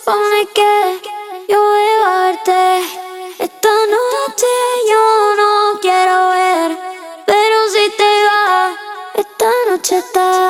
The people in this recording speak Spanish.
supone que yo voy a verte. Esta noche yo no quiero ver, pero si te vas, esta noche está.